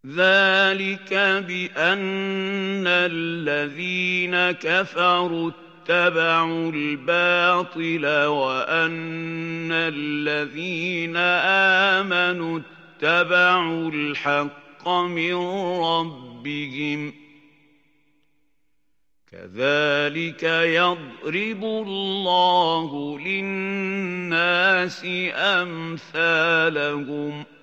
ذلك بأن الذين كفروا اتبعوا الباطل وأن الذين آمنوا اتبعوا الحق من ربهم كذلك يضرب الله للناس أمثالهم